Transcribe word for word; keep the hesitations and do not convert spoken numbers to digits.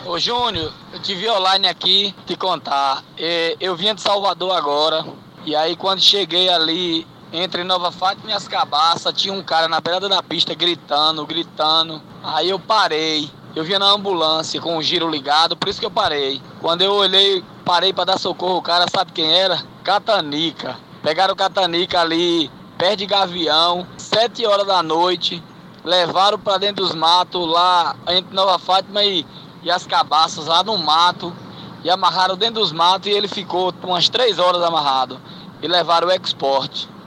Ô Júnior, eu te vi online aqui te contar. É, Eu vinha de Salvador agora, e aí quando cheguei ali entre Nova Fátima e as Cabaças, tinha um cara na beirada da pista gritando, gritando. Aí eu parei. Eu vinha na ambulância com o giro ligado, por isso que eu parei. Quando eu olhei, parei pra dar socorro, o cara sabe quem era? Catanica. Pegaram o Catanica ali, perto de Gavião, sete horas da noite. Levaram pra dentro dos matos lá entre Nova Fátima e e as Cabaças lá no mato, e amarraram dentro dos matos, e ele ficou umas três horas amarrado, e levaram o export.